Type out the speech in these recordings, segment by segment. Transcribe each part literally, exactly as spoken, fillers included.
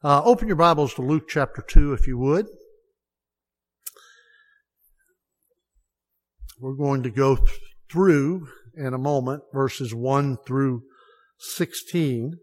Uh, open your Bibles to Luke chapter two, if you would. We're going to go th- through in a moment verses one through sixteen.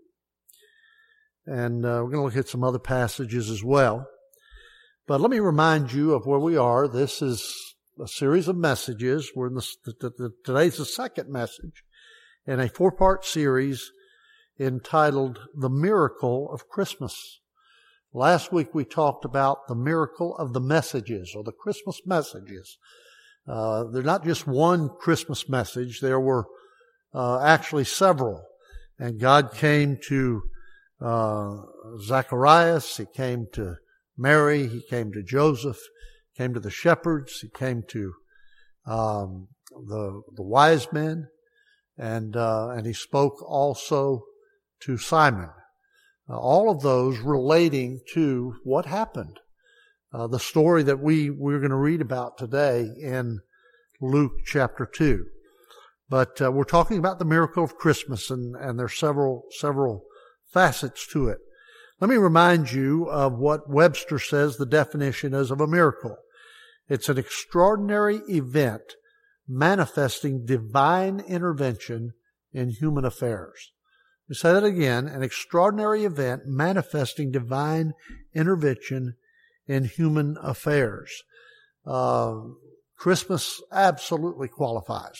And uh, we're going to look at some other passages as well. But let me remind you of where we are. This is a series of messages. We're in the, the, the, today's the second message in a four-part series entitled The Miracle of Christmas. Last week we talked about the miracle of the messages, or the Christmas messages. Uh, they're not just one Christmas message. There were uh, actually several. And God came to uh, Zacharias. He came to Mary. He came to Joseph. He came to the shepherds. He came to um, the the wise men. And uh, and he spoke also to Simon. Uh, all of those relating to what happened. Uh, the story that we, we're going to read about today in Luke chapter two. But uh, we're talking about the miracle of Christmas, and, and there's several, several facets to it. Let me remind you of what Webster says the definition is of a miracle. It's an extraordinary event manifesting divine intervention in human affairs. We say that again, an extraordinary event manifesting divine intervention in human affairs. Uh, Christmas absolutely qualifies.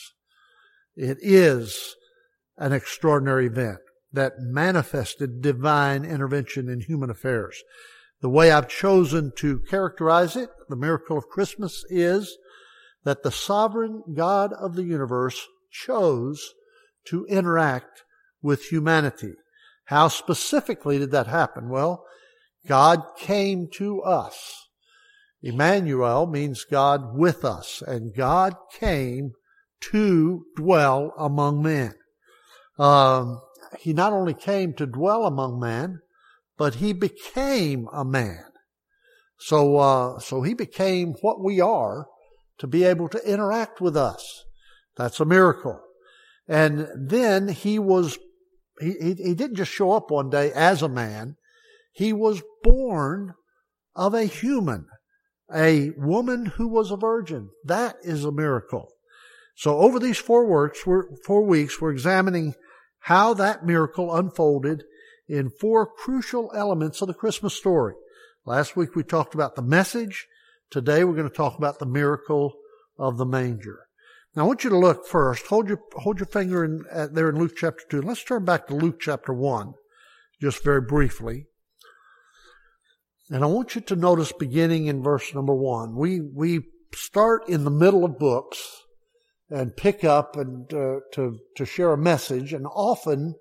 It is an extraordinary event that manifested divine intervention in human affairs. The way I've chosen to characterize it, the miracle of Christmas, is that the sovereign God of the universe chose to interact with humanity. How specifically did that happen? Well, God came to us. Emmanuel means God with us, and God came to dwell among men. Um, he not only came to dwell among men, but he became a man. So, uh, so he became what we are to be able to interact with us. That's a miracle. And then he was He, he, he didn't just show up one day as a man. He was born of a human, a woman who was a virgin. That is a miracle. So over these four works, we're, four weeks, we're examining how that miracle unfolded in four crucial elements of the Christmas story. Last week we talked about the message. Today we're going to talk about the miracle of the manger. Now I want you to look first. Hold your hold your finger in, uh, there in Luke chapter two. Let's turn back to Luke chapter one, just very briefly. And I want you to notice beginning in verse number one. We we start in the middle of books and pick up and uh, to to share a message, and often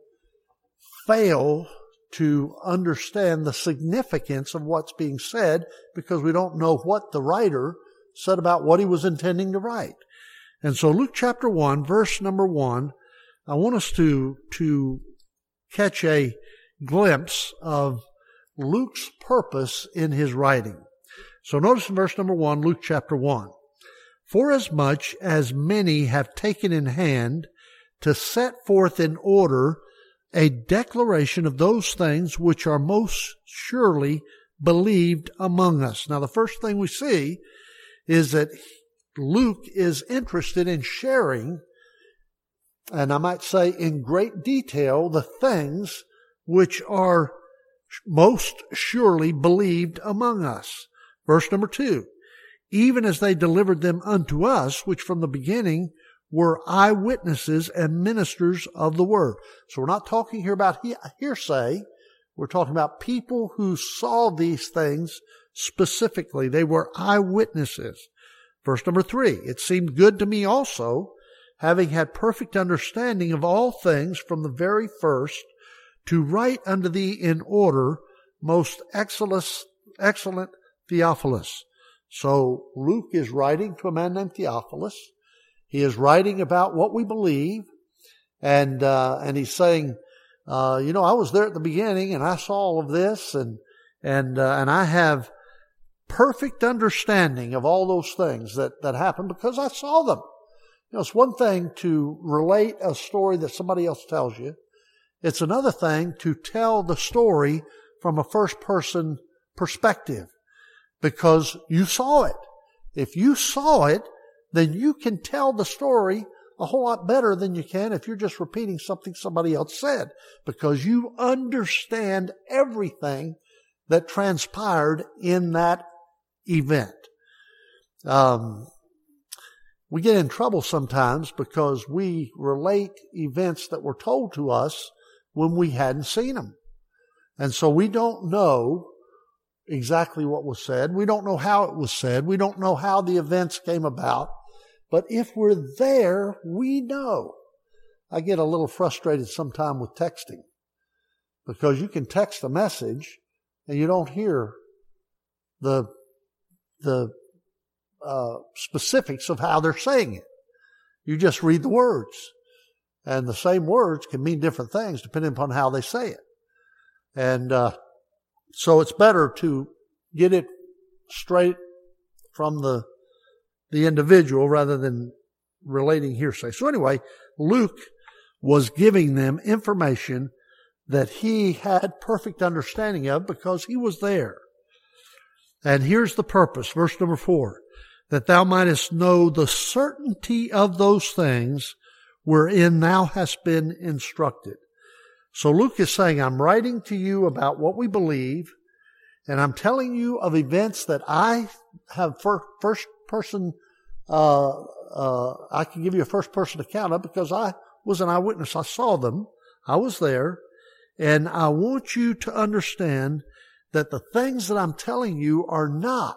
fail to understand the significance of what's being said because we don't know what the writer said about what he was intending to write. And so Luke chapter one, verse number one, I want us to, to catch a glimpse of Luke's purpose in his writing. So notice in verse number one, Luke chapter one. Forasmuch as many have taken in hand to set forth in order a declaration of those things which are most surely believed among us. Now the first thing we see is that Luke is interested in sharing, and I might say in great detail, the things which are most surely believed among us. Verse number two, even as they delivered them unto us, which from the beginning were eyewitnesses and ministers of the word. So we're not talking here about hearsay. We're talking about people who saw these things specifically. They were eyewitnesses. Verse number three, it seemed good to me also, having had perfect understanding of all things from the very first, to write unto thee in order, most excellent, excellent Theophilus. So Luke is writing to a man named Theophilus. He is writing about what we believe, and uh, and he's saying, uh, you know, I was there at the beginning, and I saw all of this, and and uh, and I have perfect understanding of all those things that, that happened because I saw them. You know, it's one thing to relate a story that somebody else tells you. It's another thing to tell the story from a first-person perspective because you saw it. If you saw it, then you can tell the story a whole lot better than you can if you're just repeating something somebody else said, because you understand everything that transpired in that event. Um, we get in trouble sometimes because we relate events that were told to us when we hadn't seen them. And so we don't know exactly what was said. We don't know how it was said. We don't know how the events came about. But if we're there, we know. I get a little frustrated sometime with texting because you can text a message and you don't hear the, the uh, specifics of how they're saying it. You just read the words. And the same words can mean different things depending upon how they say it. And uh, so it's better to get it straight from the the individual rather than relating hearsay. So anyway, Luke was giving them information that he had perfect understanding of because he was there. And here's the purpose, verse number four, that thou mightest know the certainty of those things wherein thou hast been instructed. So Luke is saying, I'm writing to you about what we believe, and I'm telling you of events that I have first, first person, uh, uh, I can give you a first person account of because I was an eyewitness. I saw them. I was there. And I want you to understand that the things that I'm telling you are not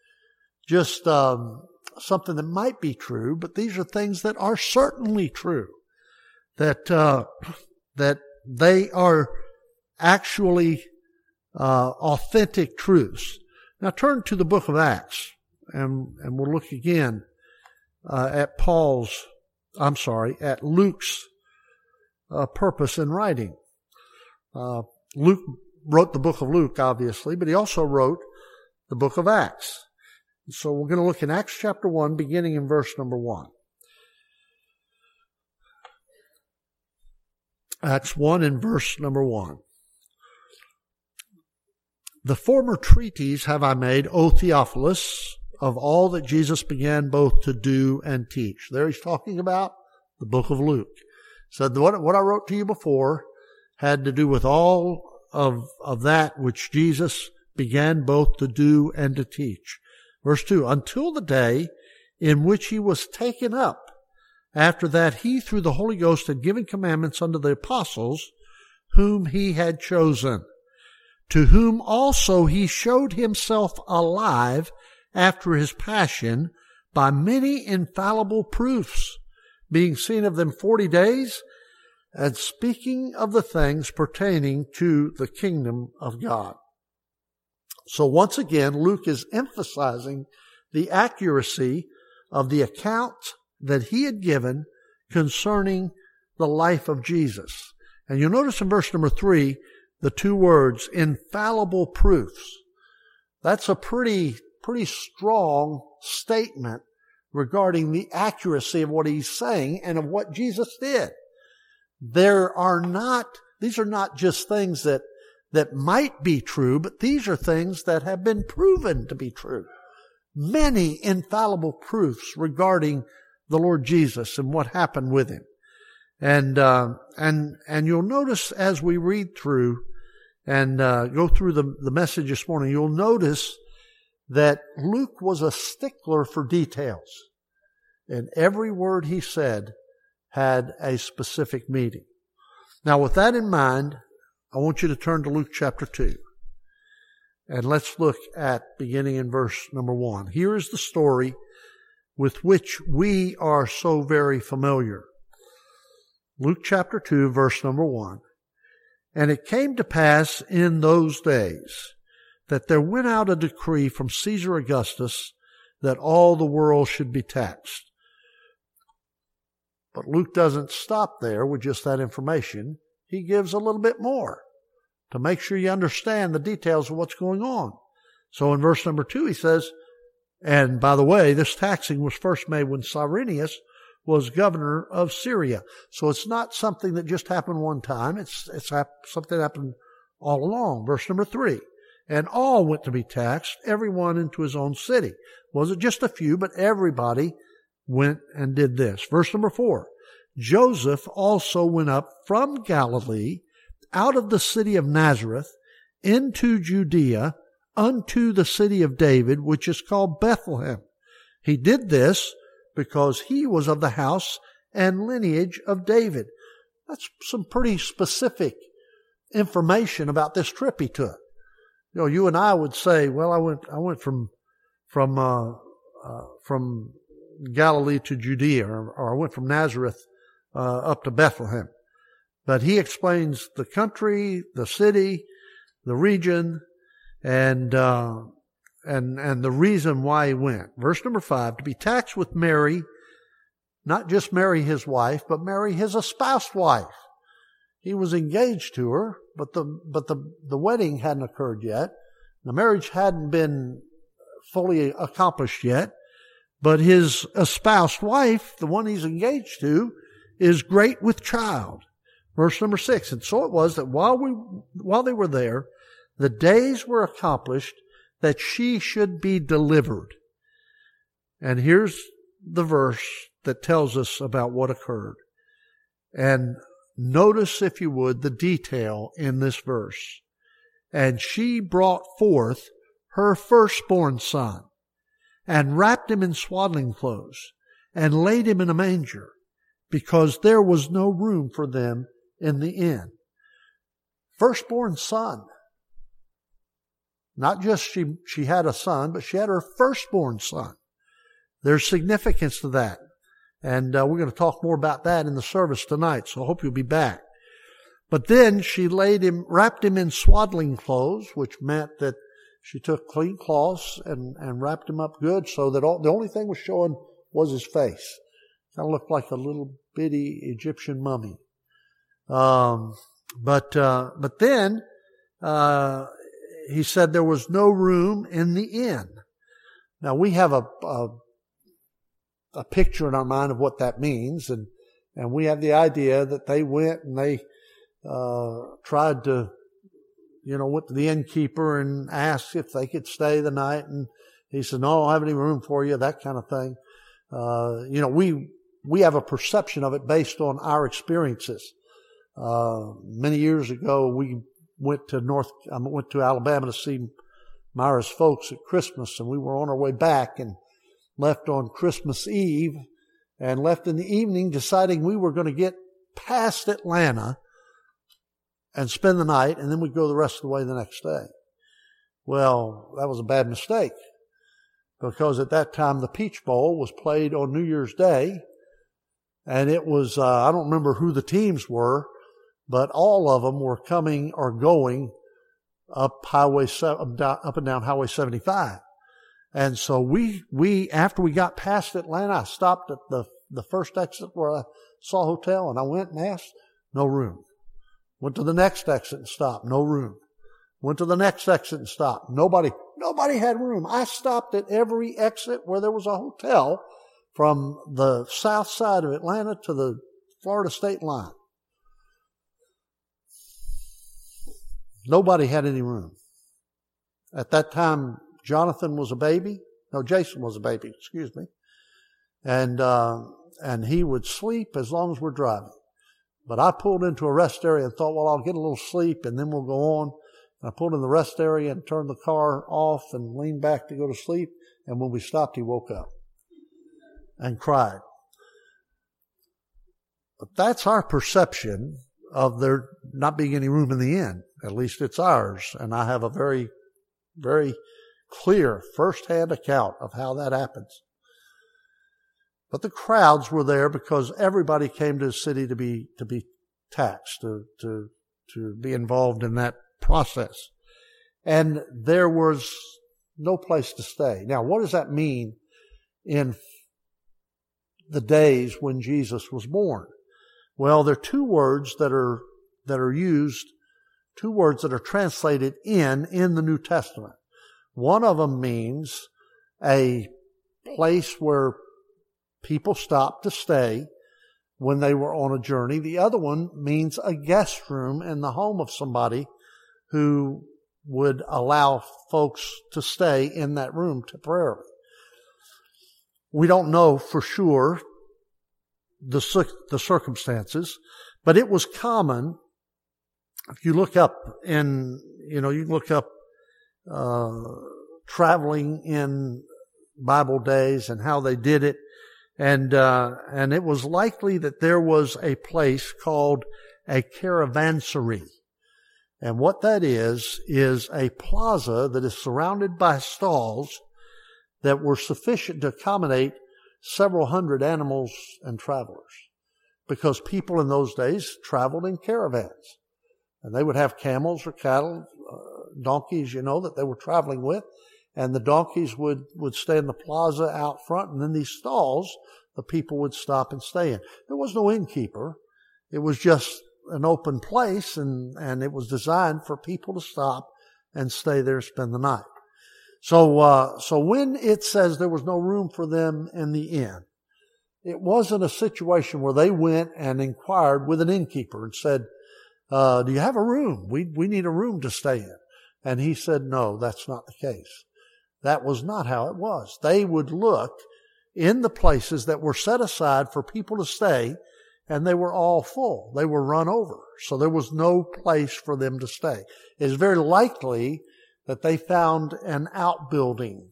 just um, something that might be true, but these are things that are certainly true. That uh, that they are actually uh, authentic truths. Now turn to the book of Acts, and and we'll look again uh, at Paul's. I'm sorry, at Luke's uh, purpose in writing. Uh, Luke wrote the book of Luke, obviously, but he also wrote the book of Acts. So we're going to look in Acts chapter one, beginning in verse number one. Acts one and verse number one. The former treatise have I made, O Theophilus, of all that Jesus began both to do and teach. There he's talking about the book of Luke. So what, what I wrote to you before had to do with all of, of that which Jesus began both to do and to teach. Verse two, until the day in which he was taken up. After that, he, through the Holy Ghost, had given commandments unto the apostles whom he had chosen, to whom also he showed himself alive after his passion by many infallible proofs, being seen of them forty days, and speaking of the things pertaining to the kingdom of God. So once again, Luke is emphasizing the accuracy of the account that he had given concerning the life of Jesus. And you'll notice in verse number three, the two words, infallible proofs. That's a pretty, pretty strong statement regarding the accuracy of what he's saying and of what Jesus did. There are not, these are not just things that, that might be true, but these are things that have been proven to be true. Many infallible proofs regarding the Lord Jesus and what happened with him. And, uh, and, and you'll notice as we read through and, uh, go through the, the message this morning, you'll notice that Luke was a stickler for details. And every word he said had a specific meaning. Now with that in mind, I want you to turn to Luke chapter two. And let's look at beginning in verse number one. Here is the story with which we are so very familiar. Luke chapter two, verse number one. And it came to pass in those days that there went out a decree from Caesar Augustus that all the world should be taxed. But Luke doesn't stop there with just that information. He gives a little bit more to make sure you understand the details of what's going on. So in verse number two, he says, and by the way, this taxing was first made when Cyrenius was governor of Syria. So it's not something that just happened one time. It's, it's hap- something that happened all along. Verse number three. And all went to be taxed, everyone into his own city. Wasn't just a few, but everybody went and did this. Verse number four. Joseph also went up from Galilee, out of the city of Nazareth, into Judea, unto the city of David, which is called Bethlehem. He did this because he was of the house and lineage of David. That's some pretty specific information about this trip he took. You know, you and I would say, well, I went, I went from, from, uh, uh, from Galilee to Judea, or, or I went from Nazareth, uh, up to Bethlehem. But he explains the country, the city, the region, and, uh, and, and the reason why he went. Verse number five, to be taxed with Mary, not just Mary his wife, but Mary his espoused wife. He was engaged to her, but the, but the, the wedding hadn't occurred yet. The marriage hadn't been fully accomplished yet, but his espoused wife, the one he's engaged to, is great with child. Verse number six. And so it was that while we, while they were there, the days were accomplished that she should be delivered. And here's the verse that tells us about what occurred. And notice, if you would, the detail in this verse. And she brought forth her firstborn son, and wrapped him in swaddling clothes, and laid him in a manger, because there was no room for them in the inn. Firstborn son. Not just she, she had a son, but she had her firstborn son. There's significance to that. And uh, we're going to talk more about that in the service tonight, so I hope you'll be back. But then she laid him, wrapped him in swaddling clothes, which meant that she took clean cloths and, and wrapped him up good so that all, the only thing was showing was his face. Kind of looked like a little bitty Egyptian mummy. Um, but, uh, but then, uh, he said there was no room in the inn. Now we have a, a a picture in our mind of what that means, and and we have the idea that they went and they uh tried to, you know, went to the innkeeper and asked if they could stay the night, and he said, no, I don't have any room for you, that kind of thing. Uh, you know, we we have a perception of it based on our experiences. Uh, many years ago, we went to North, I went to Alabama to see Myra's folks at Christmas, and we were on our way back and left on Christmas Eve, and left in the evening deciding we were going to get past Atlanta and spend the night, and then we'd go the rest of the way the next day. Well, that was a bad mistake, because at that time the Peach Bowl was played on New Year's Day, and it was, uh, I don't remember who the teams were, but all of them were coming or going up highway, up and down Highway seventy-five. And so we, we, after we got past Atlanta, I stopped at the, the first exit where I saw a hotel, and I went and asked, no room. Went to the next exit and stopped, no room. Went to the next exit and stopped. Nobody, nobody had room. I stopped at every exit where there was a hotel from the south side of Atlanta to the Florida state line. Nobody had any room. At that time, Jonathan was a baby. No, Jason was a baby, excuse me. And, uh, and he would sleep as long as we're driving. But I pulled into a rest area and thought, well, I'll get a little sleep and then we'll go on. And I pulled in the rest area and turned the car off and leaned back to go to sleep. And when we stopped, he woke up and cried. But that's our perception of there not being any room in the inn. At least it's ours. And I have a very, very clear first-hand account of how that happens. But the crowds were there because everybody came to the city to be to be taxed, to to to be involved in that process. And there was no place to stay. Now, what does that mean in the days when Jesus was born? Well, there are two words that are that are used, two words that are translated in in the New Testament. One of them means a place where people stopped to stay when they were on a journey. The other one means a guest room in the home of somebody who would allow folks to stay in that room temporarily. We don't know for sure the, the circumstances, but it was common. If you look up in, you know, you can look up uh, traveling in Bible days and how they did it. And, uh, and it was likely that there was a place called a caravansary. And what that is, is a plaza that is surrounded by stalls that were sufficient to accommodate several hundred animals and travelers. Because people in those days traveled in caravans. And they would have camels or cattle, uh, donkeys, you know, that they were traveling with. And the donkeys would, would stay in the plaza out front. And then these stalls, the people would stop and stay in. There was no innkeeper. It was just an open place, and, and it was designed for people to stop and stay there and spend the night. So, uh, so when it says there was no room for them in the inn, it wasn't a situation where they went and inquired with an innkeeper and said, uh, do you have a room? We, we need a room to stay in. And he said, no, that's not the case. That was not how it was. They would look in the places that were set aside for people to stay, and they were all full. They were run over. So there was no place for them to stay. It's very likely that they found an outbuilding,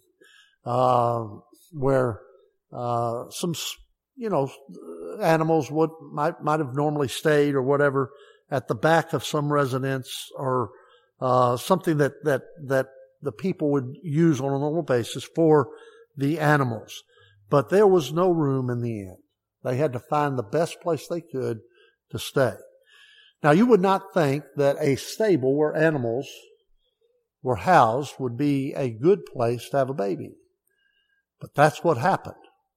uh, where, uh, some, you know, animals would, might, might have normally stayed or whatever at the back of some residence, or, uh, something that, that, that the people would use on a normal basis for the animals. But there was no room in the inn. They had to find the best place they could to stay. Now, you would not think that a stable where animals were housed would be a good place to have a baby. But that's what happened.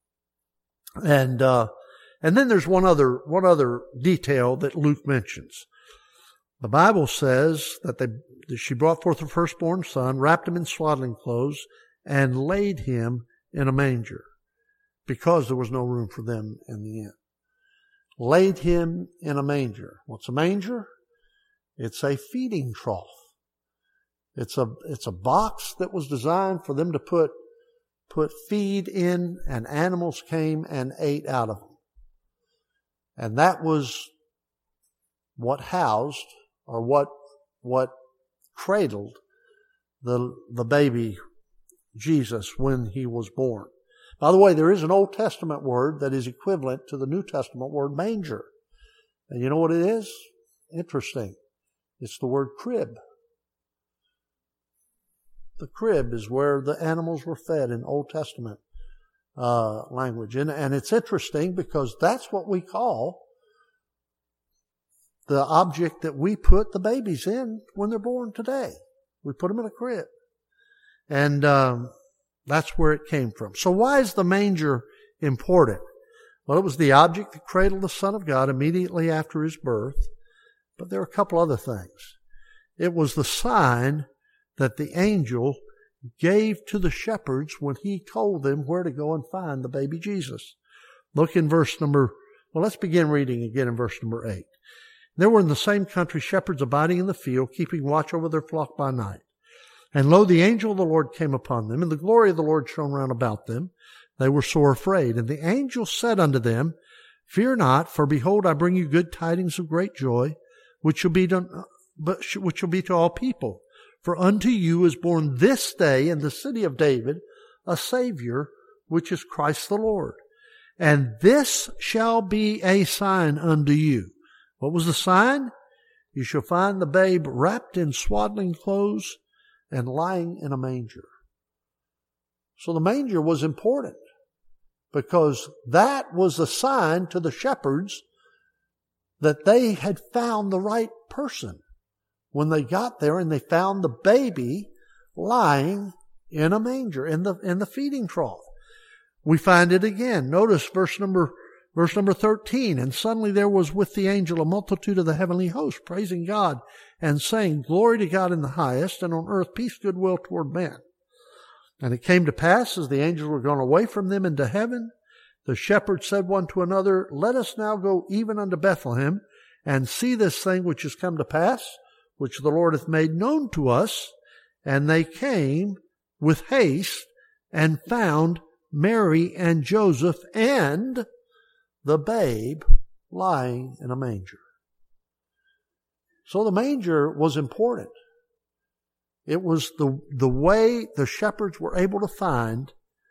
And, uh, and then there's one other, one other detail that Luke mentions. The Bible says that they, that she brought forth her firstborn son, wrapped him in swaddling clothes, and laid him in a manger, because there was no room for them in the inn. Laid him in a manger. What's a manger? It's a feeding trough. It's a, it's a box that was designed for them to put, put feed in, and animals came and ate out of them. And that was what housed, or what, what cradled the, the baby Jesus when he was born. By the way, there is an Old Testament word that is equivalent to the New Testament word manger. And you know what it is? Interesting. It's the word crib. The crib is where the animals were fed in Old Testament uh, language. And, and it's interesting because that's what we call the object that we put the babies in when they're born today. We put them in a crib. And um, that's where it came from. So why is the manger important? Well, it was the object that cradled the Son of God immediately after his birth. But there are a couple other things. It was the sign that the angel gave to the shepherds when he told them where to go and find the baby Jesus. Look in verse number, well, let's begin reading again in verse number eight. There were in the same country shepherds abiding in the field, keeping watch over their flock by night. And lo, the angel of the Lord came upon them, and the glory of the Lord shone round about them. They were sore afraid. And the angel said unto them, Fear not, for behold, I bring you good tidings of great joy, which shall be to, but which shall be to all people. For unto you is born this day in the city of David a Savior, which is Christ the Lord. And this shall be a sign unto you. What was the sign? You shall find the babe wrapped in swaddling clothes and lying in a manger. So the manger was important because that was a sign to the shepherds that they had found the right person when they got there and they found the baby lying in a manger, in the, in the feeding trough. We find it again. Notice verse number Verse number thirteen, and suddenly there was with the angel a multitude of the heavenly host, praising God and saying, Glory to God in the highest, and on earth peace, goodwill toward men. And it came to pass, as the angels were gone away from them into heaven, the shepherds said one to another, Let us now go even unto Bethlehem, and see this thing which is come to pass, which the Lord hath made known to us. And they came with haste and found Mary and Joseph and the babe lying in a manger. So the manger was important. It was the, the way the shepherds were able to find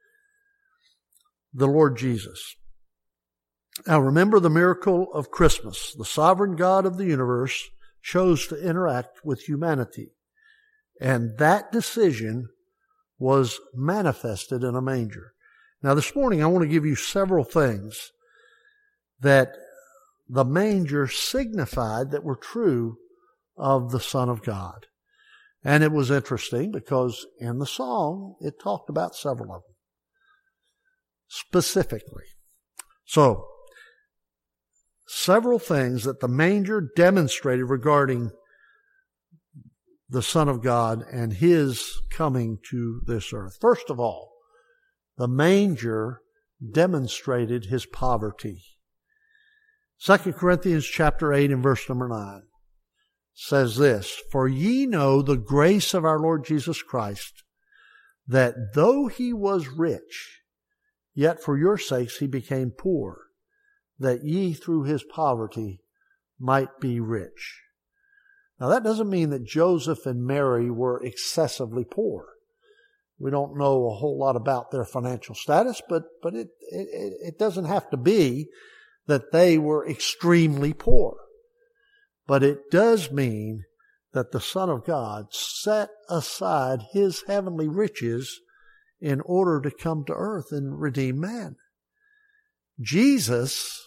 the Lord Jesus. Now remember the miracle of Christmas. The sovereign God of the universe chose to interact with humanity. And that decision was manifested in a manger. Now this morning I want to give you several things that the manger signified that were true of the Son of God. And it was interesting because in the song it talked about several of them specifically. So, several things that the manger demonstrated regarding the Son of God and His coming to this earth. First of all, the manger demonstrated His poverty. Second Corinthians chapter eight and verse number nine says this, "For ye know the grace of our Lord Jesus Christ, that though He was rich, yet for your sakes He became poor, that ye through His poverty might be rich." Now that doesn't mean that Joseph and Mary were excessively poor. We don't know a whole lot about their financial status, but, but it, it, it doesn't have to be that they were extremely poor. But it does mean that the Son of God set aside His heavenly riches in order to come to earth and redeem man. Jesus,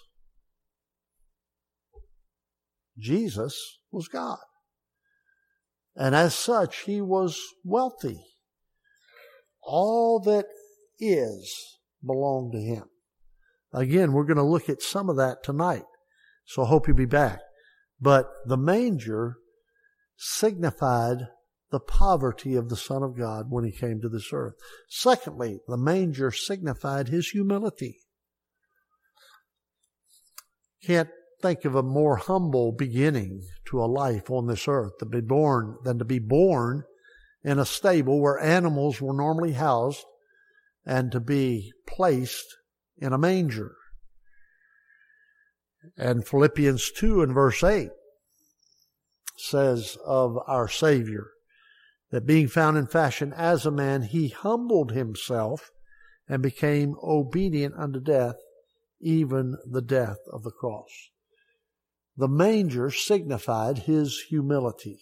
Jesus was God. And as such, He was wealthy. All that is belonged to Him. Again, we're going to look at some of that tonight. So I hope you'll be back. But the manger signified the poverty of the Son of God when He came to this earth. Secondly, the manger signified His humility. Can't think of a more humble beginning to a life on this earth to be born than to be born in a stable where animals were normally housed and to be placed in a manger. And Philippians two and verse eight says of our Savior that being found in fashion as a man, He humbled Himself and became obedient unto death, even the death of the cross. The manger signified His humility.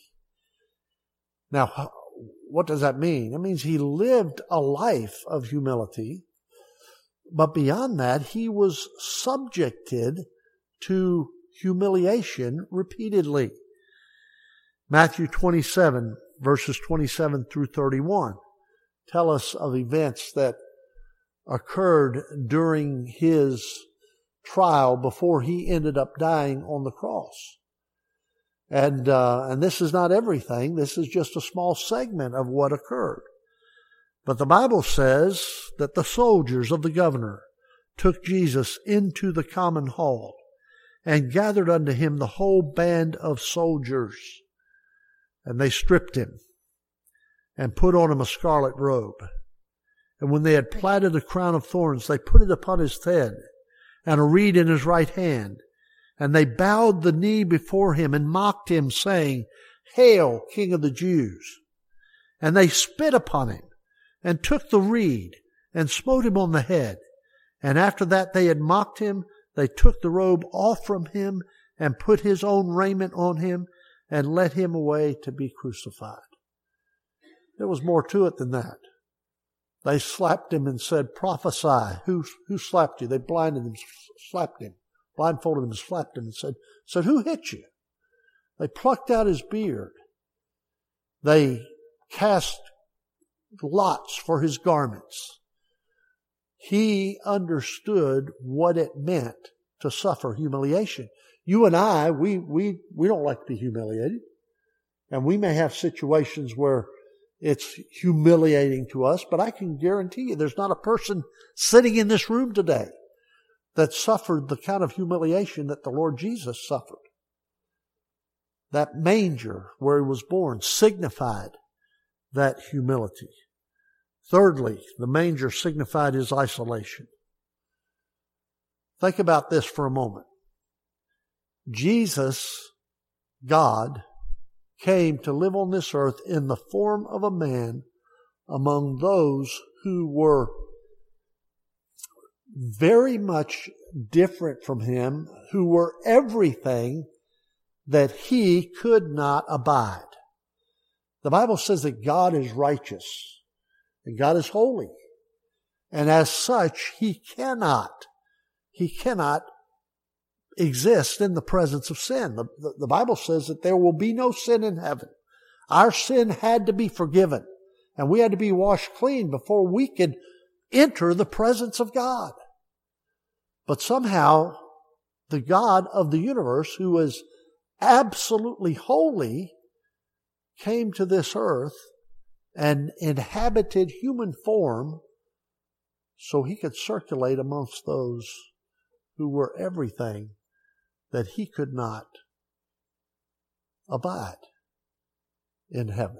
Now, what does that mean? It means He lived a life of humility, but beyond that, He was subjected to humiliation repeatedly. Matthew twenty-seven, verses twenty-seven through thirty-one, tell us of events that occurred during His trial before He ended up dying on the cross. And uh, and this is not everything. This is just a small segment of what occurred. But the Bible says that the soldiers of the governor took Jesus into the common hall and gathered unto Him the whole band of soldiers. And they stripped Him and put on Him a scarlet robe. And when they had platted a crown of thorns, they put it upon His head and a reed in His right hand. And they bowed the knee before Him and mocked Him, saying, "Hail, King of the Jews!" And they spit upon Him and took the reed and smote Him on the head. And after that they had mocked Him, they took the robe off from Him and put His own raiment on Him and led Him away to be crucified. There was more to it than that. They slapped Him and said, "Prophesy, who, who slapped you?" They blinded Him, slapped Him, blindfolded Him and slapped Him and said, said, "Who hit you?" They plucked out His beard. They cast lots for His garments. He understood what it meant to suffer humiliation. You and I, we, we, we don't like to be humiliated. And we may have situations where it's humiliating to us, but I can guarantee you there's not a person sitting in this room today that suffered the kind of humiliation that the Lord Jesus suffered. that manger where he was born signified that humility. Thirdly, the manger signified his isolation. Think about this for a moment. Jesus, God, came to live on this earth in the form of a man among those who were very much different from him, who were everything that he could not abide. The Bible says that God is righteous and God is holy. And as such, he cannot, he cannot exist in the presence of sin. The, the, the Bible says that there will be no sin in heaven. Our sin had to be forgiven, and we had to be washed clean before we could enter the presence of God. But somehow, the God of the universe, who is absolutely holy, came to this earth and inhabited human form so he could circulate amongst those who were everything that he could not abide in heaven.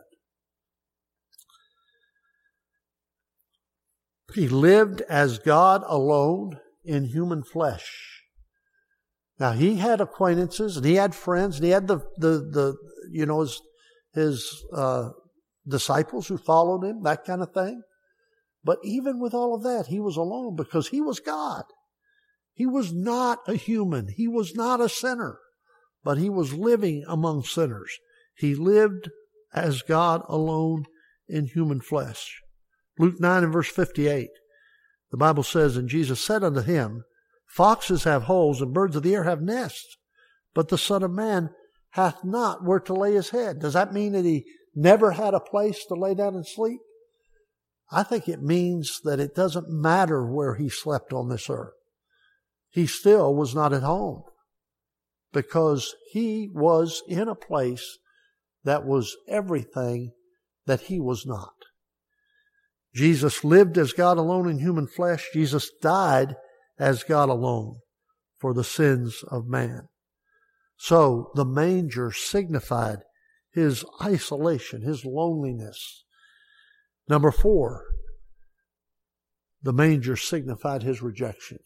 He lived as God alone in human flesh. Now, he had acquaintances and he had friends and he had the, the, the you know, his, his uh, disciples who followed him, that kind of thing. But even with all of that, he was alone because he was God. He was not a human. He was not a sinner, but he was living among sinners. He lived as God alone in human flesh. Luke nine and verse fifty-eight, the Bible says, and Jesus said unto him, foxes have holes and birds of the air have nests, but the Son of Man hath not where to lay his head. Does that mean that he never had a place to lay down and sleep? I think it means that it doesn't matter where he slept on this earth. He still was not at home because he was in a place that was everything that he was not. Jesus lived as God alone in human flesh. Jesus died as God alone for the sins of man. So the manger signified his isolation, his loneliness. Number four, the manger signified his rejection.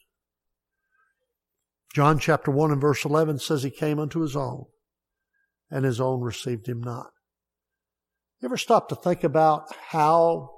John chapter one and verse eleven says he came unto his own, and his own received him not. You ever stop to think about how,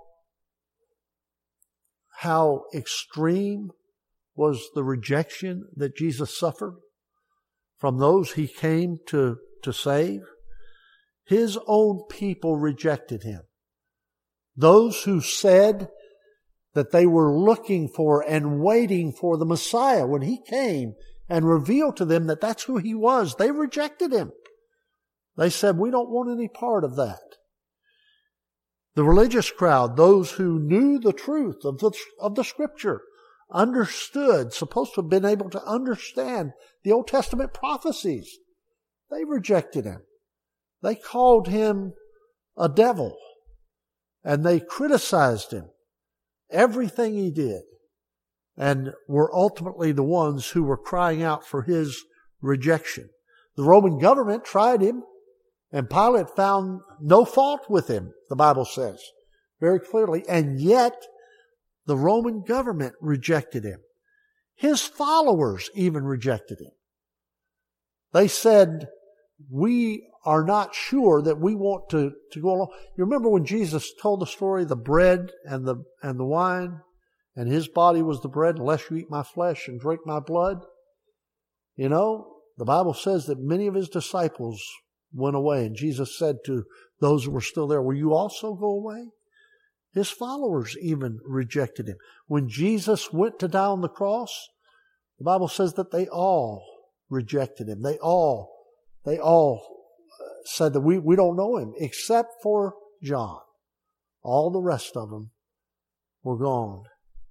how extreme was the rejection that Jesus suffered from those he came to, to save? His own people rejected him. Those who said that they were looking for and waiting for the Messiah when he came and revealed to them that that's who he was, they rejected him. They said, we don't want any part of that. The religious crowd, those who knew the truth of the, of the Scripture, understood, supposed to have been able to understand the Old Testament prophecies, they rejected him. They called him a devil, and they criticized him, everything he did, and were ultimately the ones who were crying out for his rejection. The Roman government tried him, and Pilate found no fault with him, the Bible says very clearly, and yet the Roman government rejected him. His followers even rejected him. They said, we are not sure that we want to, to go along. You remember when Jesus told the story, the bread and the, and the wine, and his body was the bread, unless you eat my flesh and drink my blood? You know, the Bible says that many of his disciples went away, and Jesus said to those who were still there, will you also go away? His followers even rejected him. When Jesus went to die on the cross, the Bible says that they all rejected him. They all, they all said that we, we don't know him, except for John. All the rest of them were gone.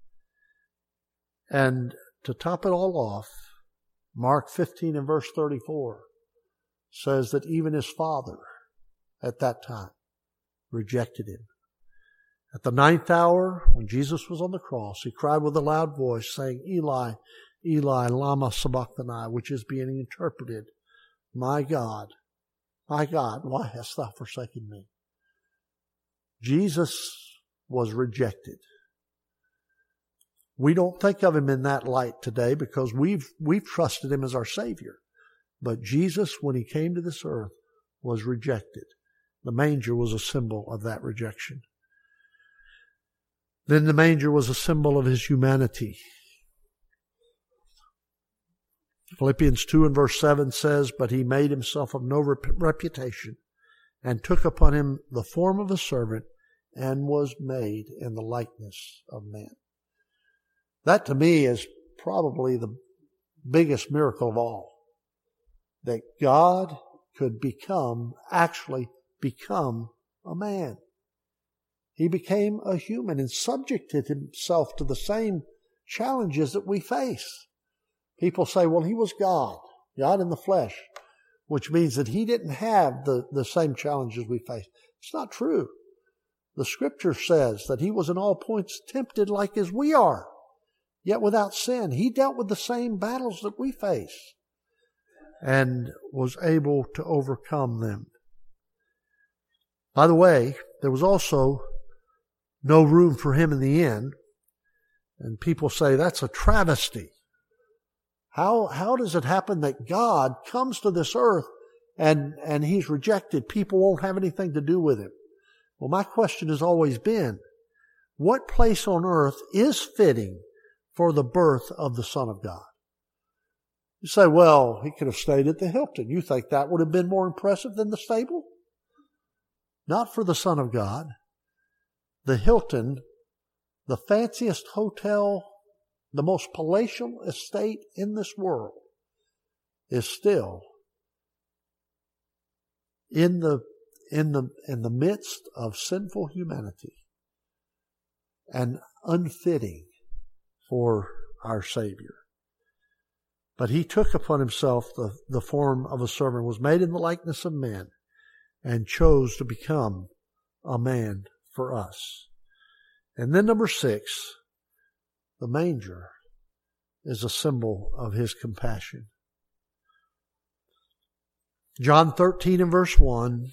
And to top it all off, Mark fifteen and verse thirty-four says that even his father at that time rejected him. At the ninth hour, when Jesus was on the cross, he cried with a loud voice, saying, Eli, Eli, lama sabachthani, which is being interpreted, my God, my God, why hast thou forsaken me? Jesus was rejected. We don't think of him in that light today because we've, we've trusted him as our Savior. But Jesus, when he came to this earth, was rejected. The manger was a symbol of that rejection. Then the manger was a symbol of his humanity. Philippians two and verse seven says, "But he made himself of no reputation, and took upon him the form of a servant, and was made in the likeness of men." That to me is probably the biggest miracle of all. That God could become, actually become a man. He became a human and subjected himself to the same challenges that we face. People say, well, he was God, God in the flesh, which means that he didn't have the, the same challenges we face. It's not true. The Scripture says that he was in all points tempted like as we are, yet without sin. He dealt with the same battles that we face and was able to overcome them. By the way, there was also no room for him in the end. And people say that's a travesty. How, how does it happen that God comes to this earth and, and he's rejected? People won't have anything to do with him. Well, my question has always been, what place on earth is fitting for the birth of the Son of God? You say, well, he could have stayed at the Hilton. You think that would have been more impressive than the stable? Not for the Son of God. The Hilton, the fanciest hotel, the most palatial estate in this world, is still in the in the in the midst of sinful humanity and unfitting for our Savior. But he took upon himself the, the form of a servant, was made in the likeness of men, and chose to become a man for us. And then number six, the manger is a symbol of his compassion. John thirteen and verse one,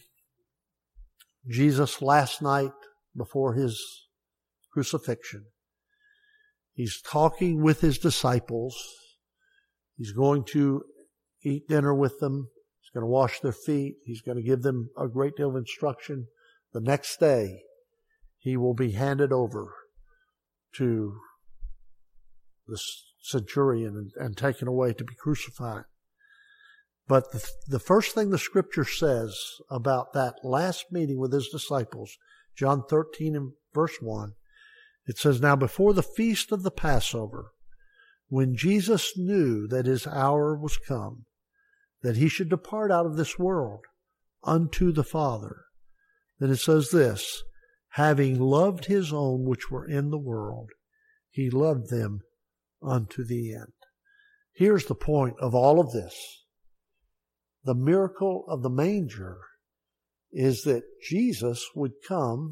Jesus last night before his crucifixion, he's talking with his disciples. He's going to eat dinner with them. He's going to wash their feet. He's going to give them a great deal of instruction. The next day, he will be handed over to the centurion and, and taken away to be crucified. But the, the first thing the Scripture says about that last meeting with his disciples, John thirteen and verse one, it says, "Now before the feast of the Passover, when Jesus knew that his hour was come, that he should depart out of this world unto the Father," then it says this, "having loved his own which were in the world, he loved them unto the end." Here's the point of all of this. The miracle of the manger is that Jesus would come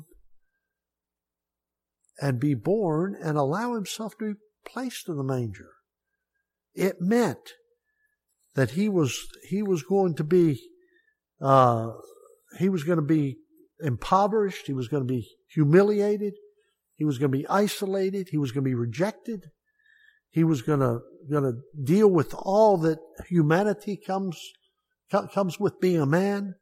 and be born and allow himself to be placed in the manger. It meant that he was he was going to be uh, he was going to be impoverished. He was going to be humiliated. He was going to be isolated. He was going to be rejected. He was going to going to deal with all that humanity comes comes with being a man.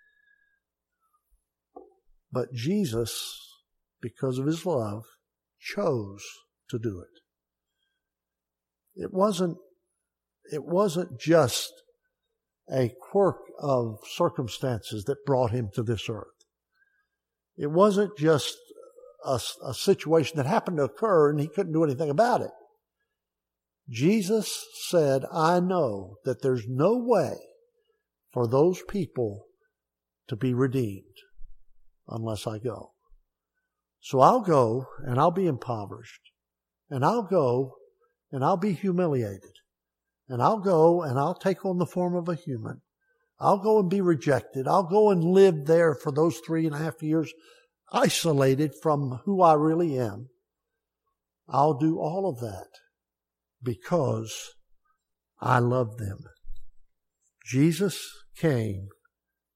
But Jesus, because of his love, chose to do it. It wasn't, it wasn't just a quirk of circumstances that brought him to this earth. It wasn't just a, a situation that happened to occur and he couldn't do anything about it. Jesus said, "I know that there's no way for those people to be redeemed unless I go. So I'll go and I'll be impoverished, and I'll go and I'll be humiliated, and I'll go and I'll take on the form of a human. I'll go and be rejected. I'll go and live there for those three and a half years, isolated from who I really am. I'll do all of that because I love them." Jesus came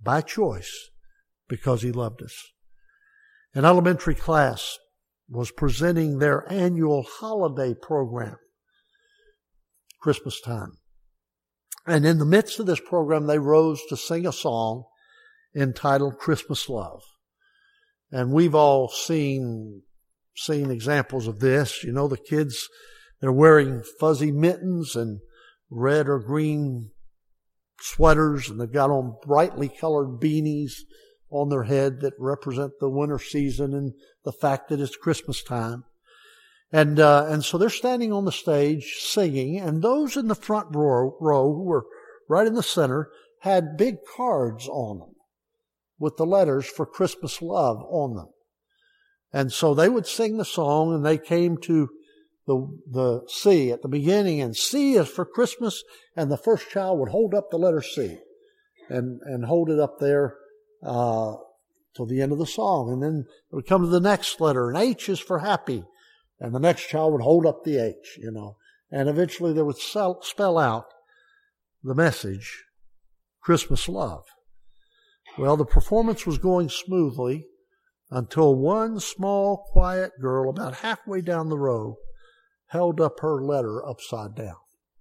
by choice because He loved us. An elementary class was presenting their annual holiday program, Christmas time. And in the midst of this program, they rose to sing a song entitled Christmas Love. And we've all seen, seen examples of this. You know, the kids, they're wearing fuzzy mittens and red or green sweaters, and they've got on brightly colored beanies on their head that represent the winter season and the fact that it's Christmas time. And uh, and so they're standing on the stage singing, and those in the front row, row who were right in the center had big cards on them with the letters for Christmas Love on them. And so they would sing the song, and they came to the the C at the beginning, and C is for Christmas, and the first child would hold up the letter C and and hold it up there uh till the end of the song. And then it would come to the next letter, and H is for happy, and the next child would hold up the H, you know. And eventually they would sell, spell out the message, Christmas Love. Well, the performance was going smoothly until one small, quiet girl about halfway down the row held up her letter upside down.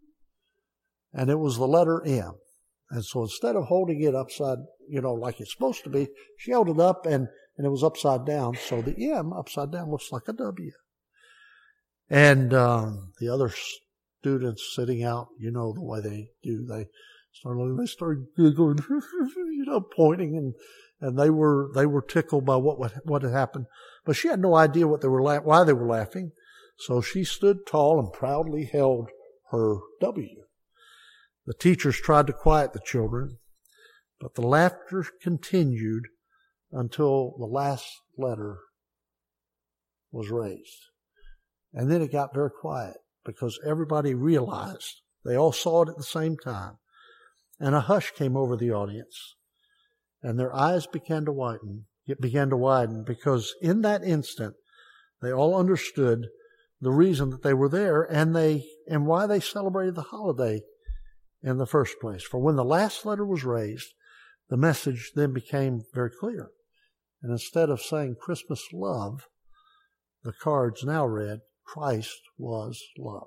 And it was the letter M. And so instead of holding it upside, you know, like it's supposed to be, she held it up and, and it was upside down. So the M upside down looks like a W. And um, the other students sitting out, you know the way they do, they started, they started giggling, you know, pointing, and and they were they were tickled by what what had happened. But she had no idea what they were la- why they were laughing. So she stood tall and proudly held her W. The teachers tried to quiet the children, but the laughter continued until the last letter was raised. And then it got very quiet because everybody realized, they all saw it at the same time. And a hush came over the audience, and their eyes began to widen. It began to widen because in that instant, they all understood the reason that they were there and they and why they celebrated the holiday in the first place. For when the last letter was raised, the message then became very clear. And instead of saying Christmas Love, the cards now read, Christ was love.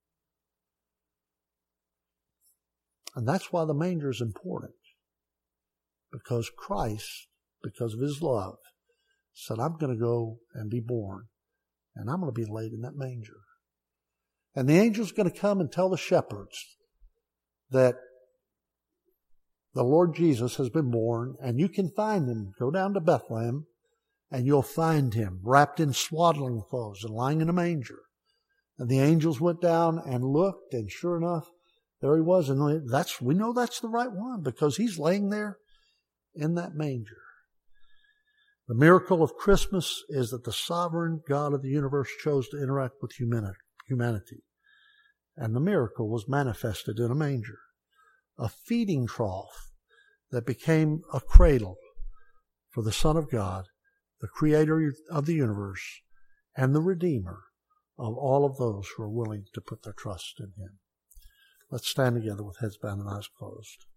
And that's why the manger is important. Because Christ, because of His love, said, I'm going to go and be born, and I'm going to be laid in that manger. And the angel's going to come and tell the shepherds that the Lord Jesus has been born, and you can find Him. Go down to Bethlehem, and you'll find Him wrapped in swaddling clothes and lying in a manger. And the angels went down and looked, and sure enough, there He was. And that's, we know that's the right one because He's laying there in that manger. The miracle of Christmas is that the sovereign God of the universe chose to interact with humanity. And the miracle was manifested in a manger, a feeding trough that became a cradle for the Son of God, the Creator of the universe, and the Redeemer of all of those who are willing to put their trust in Him. Let's stand together with heads bowed and eyes closed.